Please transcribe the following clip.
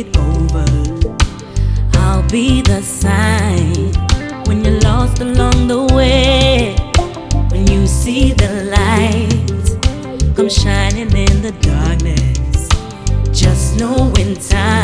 it over. I'll be the sign when you're lost along the way. When you see the light come shining in the darkness, just know in time